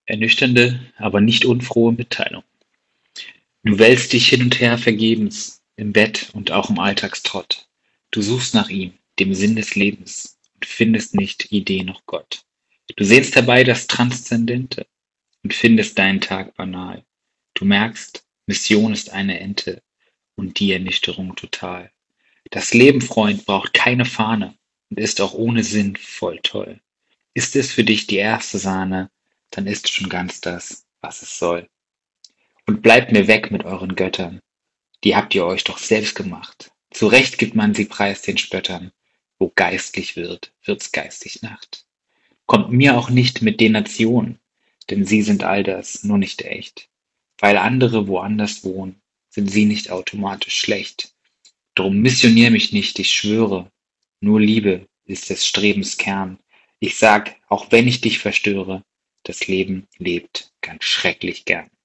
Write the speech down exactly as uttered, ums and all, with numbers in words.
Ernüchternde, aber nicht unfrohe Mitteilung. Du wälzt dich hin und her vergebens, im Bett und auch im Alltagstrott. Du suchst nach ihm, dem Sinn des Lebens, und findest nicht Idee noch Gott. Du sehnst herbei das Transzendente und findest deinen Tag banal. Du merkst, Mission ist eine Ente und die Ernüchterung total. Das Leben, Freund, braucht keine Fahne und ist auch ohne Sinn voll toll. Ist es für dich die erste Sahne, dann ist schon ganz das, was es soll. Und bleibt mir weg mit euren Göttern, die habt ihr euch doch selbst gemacht. Zu Recht gibt man sie preis den Spöttern. Wo geistlich wird, wird's geistig Nacht. Kommt mir auch nicht mit den Nationen, denn sie sind all das, nur nicht echt. Weil andere woanders wohnen, sind sie nicht automatisch schlecht. Drum missionier mich nicht, ich schwöre, nur Liebe ist des Strebens Kern. Ich sag, auch wenn ich dich verstöre, das Leben lebt ganz schrecklich gern.